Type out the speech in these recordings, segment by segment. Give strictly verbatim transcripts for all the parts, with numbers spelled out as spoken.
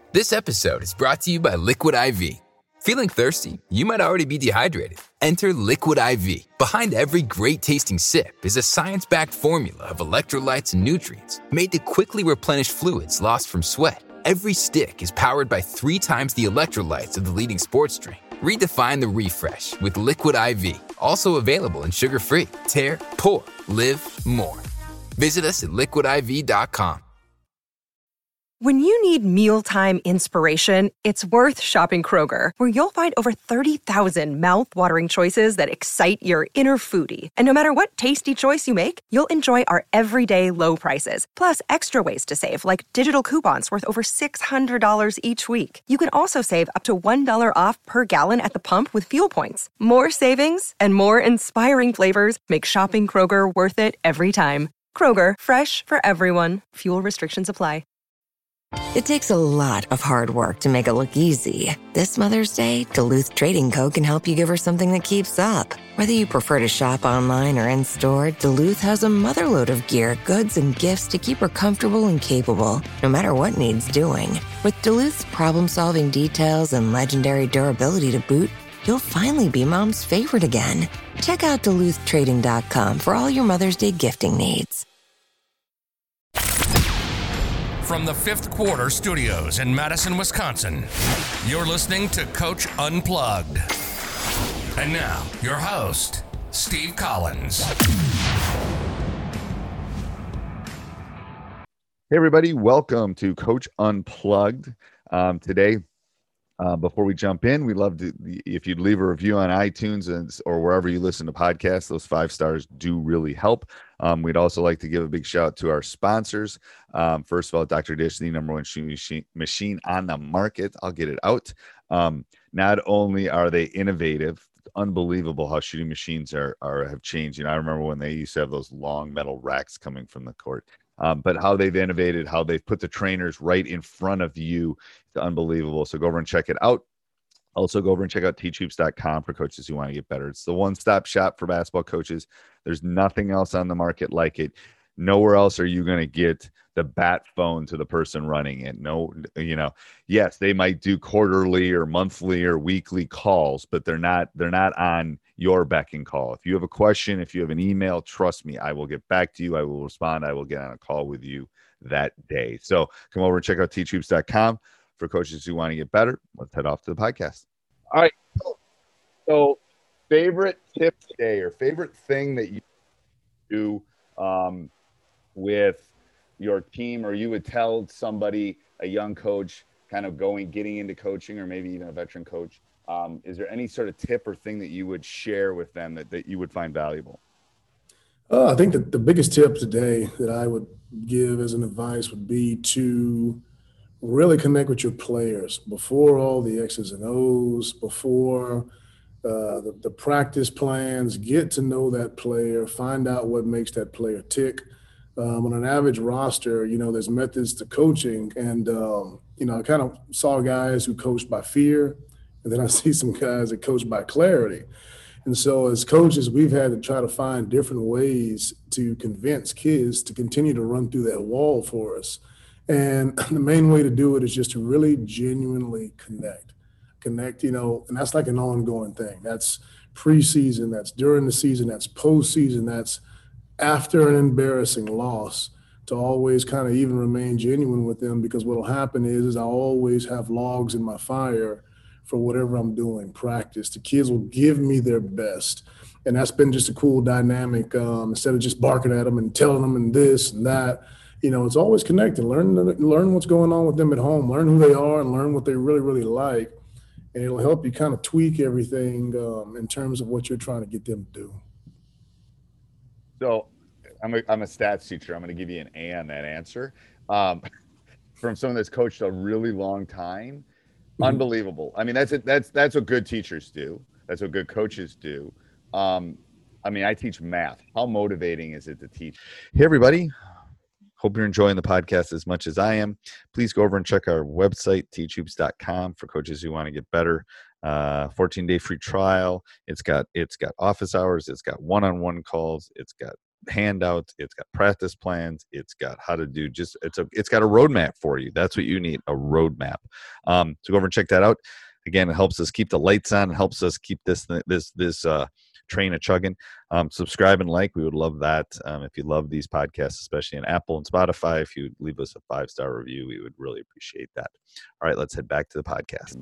This episode is brought to you by Liquid I V. Feeling thirsty? You might already be dehydrated. Enter Liquid I V. Behind every great tasting sip is a science-backed formula of electrolytes and nutrients made to quickly replenish fluids lost from sweat. Every stick is powered by three times the electrolytes of the leading sports drink. Redefine the refresh with Liquid I V. Also available in sugar-free. Tear, pour, live more. Visit us at liquid I V dot com. When you need mealtime inspiration, it's worth shopping Kroger, where you'll find over thirty thousand mouth-watering choices that excite your inner foodie. And no matter what tasty choice you make, you'll enjoy our everyday low prices, plus extra ways to save, like digital coupons worth over six hundred dollars each week. You can also save up to one dollar off per gallon at the pump with fuel points. More savings and more inspiring flavors make shopping Kroger worth it every time. Kroger, fresh for everyone. Fuel restrictions apply. It takes a lot of hard work to make it look easy. This Mother's Day, Duluth Trading Co. can help you give her something that keeps up. Whether you prefer to shop online or in-store, Duluth has a motherload of gear, goods, and gifts to keep her comfortable and capable, no matter what needs doing. With Duluth's problem-solving details and legendary durability to boot, you'll finally be Mom's favorite again. Check out Duluth Trading dot com for all your Mother's Day gifting needs. From the Fifth Quarter Studios in Madison, Wisconsin, you're listening to Coach Unplugged. And now, your host, Steve Collins. Hey, everybody. Welcome to Coach Unplugged. Um, today, uh, before we jump in, we'd love to, if you'd leave a review on iTunes and, or wherever you listen to podcasts, those five stars do really help. Um, we'd also like to give a big shout out to our sponsors. Um, first of all, Doctor Dish, the number one shooting machine, machine on the market. I'll get it out. Um, not only are they innovative, unbelievable how shooting machines are, are have changed. You know, I remember when they used to have those long metal racks coming from the court, um, but how they've innovated, how they've put the trainers right in front of you. It's unbelievable. So go over and check it out. Also, go over and check out teach hoops dot com for coaches who want to get better. It's the one-stop shop for basketball coaches. There's nothing else on the market like it. Nowhere else are you going to get the bat phone to the person running it. No, you know, yes, they might do quarterly or monthly or weekly calls, but they're not they're not on your beck and call. If you have a question, if you have an email, trust me, I will get back to you. I will respond. I will get on a call with you that day. So come over and check out teach hoops dot com. For coaches who want to get better. Let's head off to the podcast. All right. So favorite tip today or favorite thing that you do um, with your team, or you would tell somebody, a young coach kind of going, getting into coaching, or maybe even a veteran coach. Um, is there any sort of tip or thing that you would share with them that, that you would find valuable? Uh, I think that the biggest tip today that I would give as an advice would be to really connect with your players before all the X's and O's, before uh, the, the practice plans. Get to know that player, find out what makes that player tick. Um, on an average roster, you know, there's methods to coaching. And, um, you know, I kind of saw guys who coached by fear, and then I see some guys that coach by clarity. And so as coaches, we've had to try to find different ways to convince kids to continue to run through that wall for us. And the main way to do it is just to really genuinely connect. Connect, you know, and that's like an ongoing thing. That's preseason, that's during the season, that's postseason, that's after an embarrassing loss, to always kind of even remain genuine with them, because what will happen is, is I always have logs in my fire for whatever I'm doing, practice. The kids will give me their best. And that's been just a cool dynamic. Um, instead of just barking at them and telling them and this and that, you know, it's always connected. Learn, learn what's going on with them at home. Learn who they are and learn what they really, really like. And it'll help you kind of tweak everything um, in terms of what you're trying to get them to do. So I'm a, I'm a stats teacher. I'm going to give you an A on that answer. Um, from someone that's coached a really long time, mm-hmm. Unbelievable. I mean, that's it. That's that's what good teachers do. That's what good coaches do. Um, I mean, I teach math. How motivating is it to teach? Hey, everybody. Hope you're enjoying the podcast as much as I am. Please go over and check our website, teach hoops dot com, for coaches who want to get better. Uh, fourteen day free trial. It's got it's got office hours. It's got one-on-one calls. It's got handouts, it's got practice plans, it's got how to do just it's a it's got a roadmap for you. That's what you need, a roadmap. Um, so go over and check that out. Again, it helps us keep the lights on, it helps us keep this this this uh, train a chugging. Um, subscribe and like, we would love that. Um, if you love these podcasts, especially in Apple and Spotify, if you leave us a five star review, we would really appreciate that. All right, let's head back to the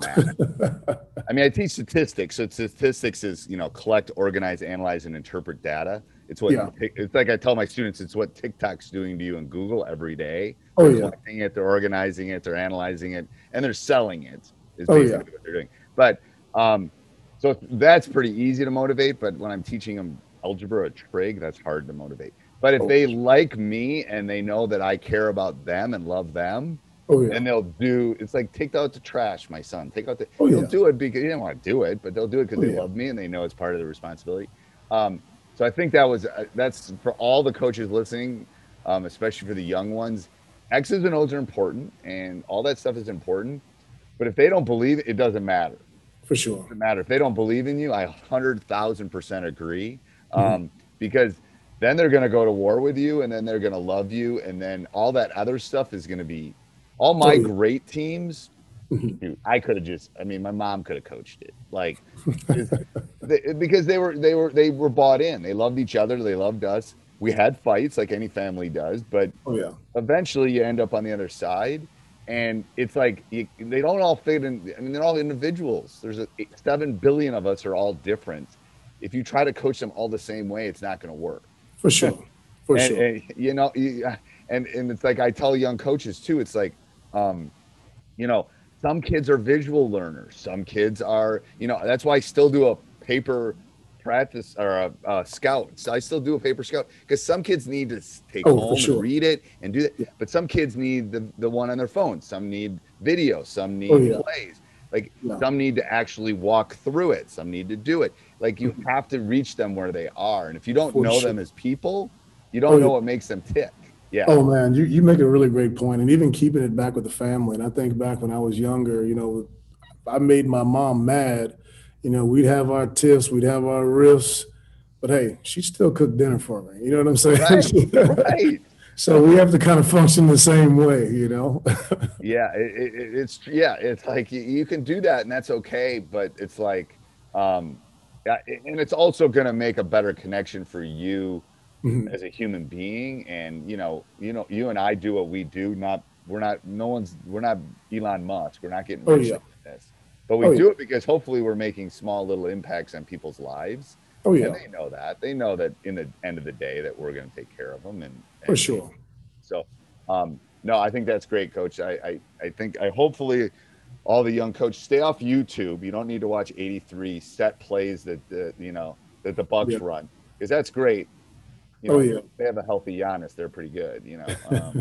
podcast. I mean, I teach statistics. So statistics is, you know, collect, organize, analyze, and interpret data. It's what Yeah. it's like. I tell my students, it's what TikTok's doing to you in Google every day. Oh, They're yeah. collecting it, they're organizing it, they're analyzing it, and they're selling it. Is Oh, basically yeah. what they're doing. But um, so that's pretty easy to motivate. But when I'm teaching them algebra or trig, that's hard to motivate. But if Oh. they like me and they know that I care about them and love them, Oh, yeah. and they'll do, it's like, take out the trash, my son. Take out the, Oh, they'll yeah. do it because they didn't want to do it, but they'll do it because Oh, they yeah. love me and they know it's part of the responsibility. Um, so I think that was, uh, that's for all the coaches listening, um, especially for the young ones. X's and O's are important and all that stuff is important. But if they don't believe it, it doesn't matter. For sure. It doesn't matter. If they don't believe in you, I one hundred thousand percent agree. Um, Mm-hmm. because then they're going to go to war with you and then they're going to love you. And then all that other stuff is going to be, all my Oh, yeah. great teams, Mhm. dude, I could have just, I mean, my mom could have coached it. Like, it's- they, because they were, they were, they were bought in. They loved each other. They loved us. We had fights like any family does, but Oh, yeah. eventually you end up on the other side. And it's like, you, they don't all fit in. I mean, they're all individuals. There's a, seven billion of us are all different. If you try to coach them all the same way, it's not going to work. For sure. For and, sure. and, you know, you, and, and it's like, I tell young coaches too, it's like, um, you know, some kids are visual learners. Some kids are, you know, that's why I still do a paper practice or a, a scout. So I still do a paper scout because some kids need to s- take Oh, for home sure. and read it and do that. Yeah. But some kids need the, the one on their phone. Some need video. Some need Oh, yeah. plays. Like Yeah. some need to actually walk through it. Some need to do it. Like you have to reach them where they are. And if you don't For know sure. them as people, you don't Oh, know yeah. what makes them tick. Yeah. Oh man, you, you make a really great point, and even keeping it back with the family. And I think back when I was younger, you know, I made my mom mad. You know, we'd have our tiffs, we'd have our riffs, but hey, she still cooked dinner for me. You know what I'm saying? Right. Right. So we have to kind of function the same way, you know. Yeah, it, it, it's yeah, it's like you, you can do that and that's okay, but it's like, um, yeah, and it's also going to make a better connection for you Mhm. as a human being. And you know, you know, you and I do what we do. Not we're not no one's we're not Elon Musk. We're not getting Oh, rich yeah. like this, but we Oh, do yeah. it because hopefully we're making small little impacts on people's lives. Oh yeah, And they know that. They know that in the end of the day that we're going to take care of them. And, for and sure. So, um, no, I think that's great, Coach. I, I, I think I hopefully all the young coaches stay off YouTube. You don't need to watch eighty-three set plays that the you know that the Bucks Yeah. run because that's great. You Oh, know, yeah. they have a healthy Giannis. They're pretty good. You know,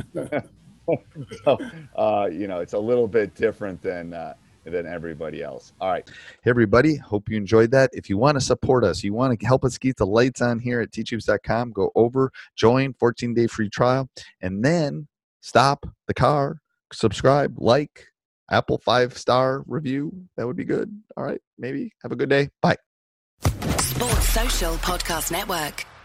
um, so uh, you know it's a little bit different than uh, than everybody else. All right. Hey, everybody. Hope you enjoyed that. If you want to support us, you want to help us keep the lights on here at teachhoops dot com, go over, join, fourteen day free trial, and then stop the car, subscribe, like, Apple five star review. That would be good. All right. Maybe. Have a good day. Bye. Sports Social Podcast Network.